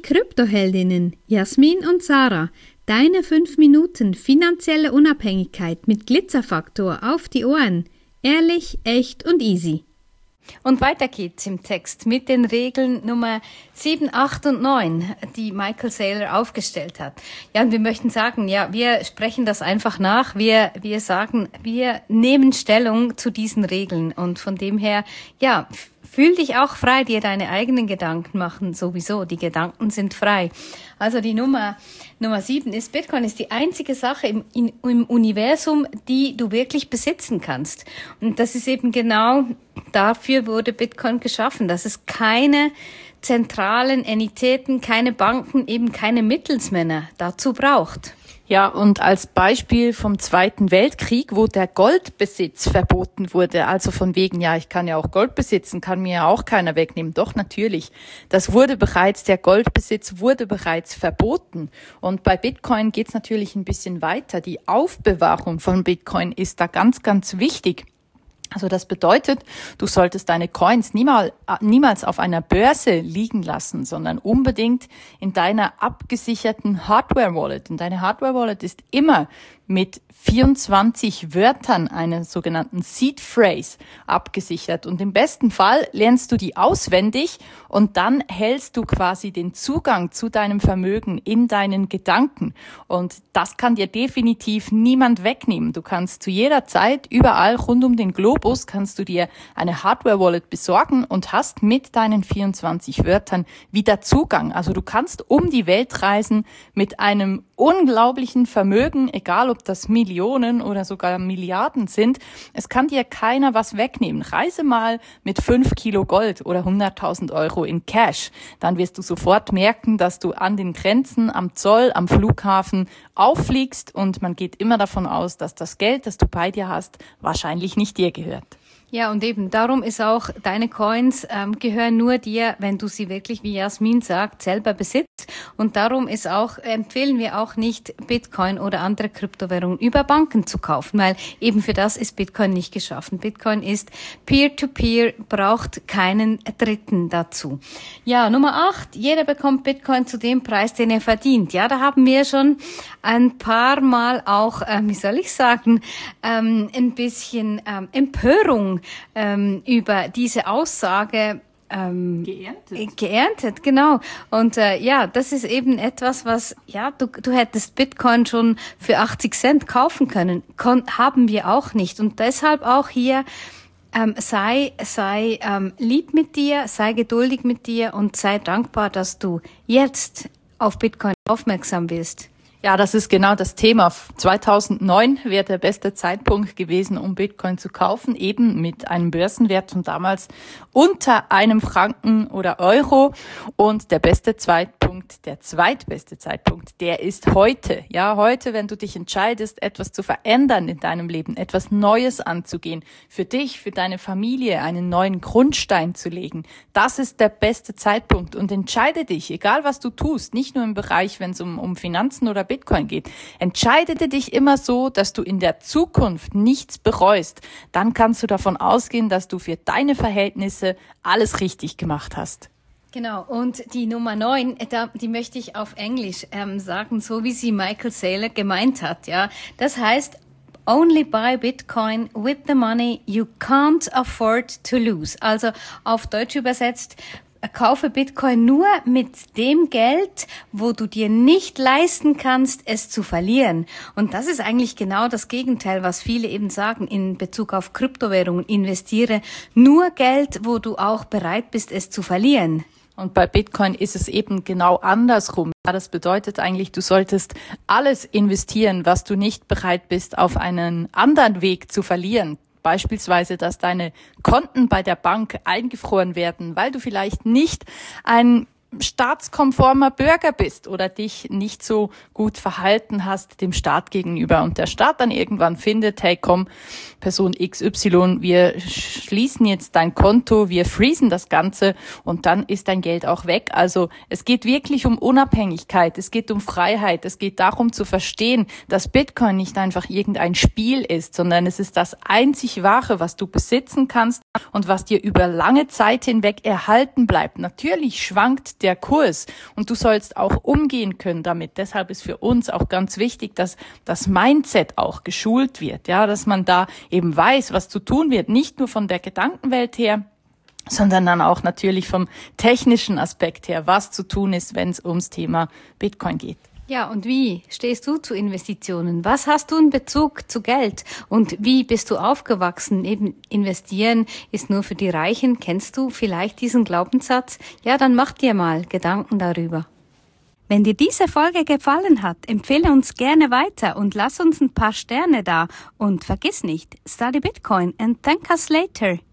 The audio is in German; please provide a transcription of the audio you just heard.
Kryptoheldinnen Jasmin und Sarah. Deine 5 Minuten finanzielle Unabhängigkeit mit Glitzerfaktor auf die Ohren. Ehrlich, echt und easy. Und weiter geht's im Text mit den Regeln Nummer 7, 8 und 9, die Michael Saylor aufgestellt hat. Ja, und wir möchten sagen, ja, wir sprechen das einfach nach. Wir sagen, wir nehmen Stellung zu diesen Regeln. Und von dem her, ja, fühl dich auch frei, dir deine eigenen Gedanken machen, sowieso. Die Gedanken sind frei. Also die Nummer 7 ist, Bitcoin ist die einzige Sache im Universum, die du wirklich besitzen kannst. Und das ist eben genau, dafür wurde Bitcoin geschaffen, dass es keine zentralen Entitäten, keine Banken, eben keine Mittelsmänner dazu braucht. Ja, und als Beispiel vom Zweiten Weltkrieg, wo der Goldbesitz verboten wurde, also von wegen, ja, ich kann ja auch Gold besitzen, kann mir ja auch keiner wegnehmen. Doch, natürlich. Der Goldbesitz wurde bereits verboten. Und bei Bitcoin geht's natürlich ein bisschen weiter. Die Aufbewahrung von Bitcoin ist da ganz, ganz wichtig. Also das bedeutet, du solltest deine Coins niemals auf einer Börse liegen lassen, sondern unbedingt in deiner abgesicherten Hardware-Wallet. Und deine Hardware-Wallet ist immer mit 24 Wörtern, einer sogenannten Seed Phrase, abgesichert. Und im besten Fall lernst du die auswendig und dann hältst du quasi den Zugang zu deinem Vermögen in deinen Gedanken. Und das kann dir definitiv niemand wegnehmen. Du kannst zu jeder Zeit, überall rund um den Globus, kannst du dir eine Hardware-Wallet besorgen und hast mit deinen 24 Wörtern wieder Zugang. Also du kannst um die Welt reisen mit einem unglaublichen Vermögen, egal ob das Millionen oder sogar Milliarden sind. Es kann dir keiner was wegnehmen. Reise mal mit 5 Kilo Gold oder 100.000 Euro in Cash. Dann wirst du sofort merken, dass du an den Grenzen, am Zoll, am Flughafen auffliegst und man geht immer davon aus, dass das Geld, das du bei dir hast, wahrscheinlich nicht dir gehört. Ja, und eben darum ist auch, deine Coins gehören nur dir, wenn du sie wirklich, wie Jasmin sagt, selber besitzt. Und darum ist auch, empfehlen wir auch nicht, Bitcoin oder andere Kryptowährungen über Banken zu kaufen, weil eben für das ist Bitcoin nicht geschaffen. Bitcoin ist Peer-to-Peer, braucht keinen Dritten dazu. Ja, Nummer 8, jeder bekommt Bitcoin zu dem Preis, den er verdient. Ja, da haben wir schon ein paar Mal auch, ein bisschen Empörung über diese Aussage geerntet, genau. Und ja, das ist eben etwas, was, ja, du hättest Bitcoin schon für 80 Cent kaufen können. Haben wir auch nicht. Und deshalb auch hier, sei lieb mit dir, sei geduldig mit dir und sei dankbar, dass du jetzt auf Bitcoin aufmerksam bist. Ja, das ist genau das Thema. 2009 wäre der beste Zeitpunkt gewesen, um Bitcoin zu kaufen, eben mit einem Börsenwert von damals unter einem Franken oder Euro. Und der zweitbeste Zeitpunkt, der ist heute. Ja, heute, wenn du dich entscheidest, etwas zu verändern in deinem Leben, etwas Neues anzugehen, für dich, für deine Familie, einen neuen Grundstein zu legen. Das ist der beste Zeitpunkt. Und entscheide dich, egal was du tust, nicht nur im Bereich, wenn es um Finanzen oder Bitcoin geht. Entscheide dich immer so, dass du in der Zukunft nichts bereust. Dann kannst du davon ausgehen, dass du für deine Verhältnisse alles richtig gemacht hast. Genau, und die Nummer 9, die möchte ich auf Englisch sagen, so wie sie Michael Saylor gemeint hat. Ja, das heißt, only buy Bitcoin with the money you can't afford to lose. Also auf Deutsch übersetzt, kaufe Bitcoin nur mit dem Geld, wo du dir nicht leisten kannst, es zu verlieren. Und das ist eigentlich genau das Gegenteil, was viele eben sagen in Bezug auf Kryptowährungen. Investiere nur Geld, wo du auch bereit bist, es zu verlieren. Und bei Bitcoin ist es eben genau andersrum. Das bedeutet eigentlich, du solltest alles investieren, was du nicht bereit bist, auf einen anderen Weg zu verlieren. Beispielsweise, dass deine Konten bei der Bank eingefroren werden, weil du vielleicht nicht ein staatskonformer Bürger bist oder dich nicht so gut verhalten hast dem Staat gegenüber und der Staat dann irgendwann findet, hey komm, Person XY, wir schließen jetzt dein Konto, wir freezen das Ganze und dann ist dein Geld auch weg. Also es geht wirklich um Unabhängigkeit, es geht um Freiheit, es geht darum zu verstehen, dass Bitcoin nicht einfach irgendein Spiel ist, sondern es ist das einzig Wahre, was du besitzen kannst und was dir über lange Zeit hinweg erhalten bleibt. Natürlich schwankt liegt der Kurs und du sollst auch umgehen können damit. Deshalb ist für uns auch ganz wichtig, dass das Mindset auch geschult wird, ja, dass man da eben weiß, was zu tun wird, nicht nur von der Gedankenwelt her, sondern dann auch natürlich vom technischen Aspekt her, was zu tun ist, wenn es ums Thema Bitcoin geht. Ja, und wie stehst du zu Investitionen? Was hast du in Bezug zu Geld? Und wie bist du aufgewachsen? Eben investieren ist nur für die Reichen. Kennst du vielleicht diesen Glaubenssatz? Ja, dann mach dir mal Gedanken darüber. Wenn dir diese Folge gefallen hat, empfehle uns gerne weiter und lass uns ein paar Sterne da. Und vergiss nicht, study Bitcoin and thank us later.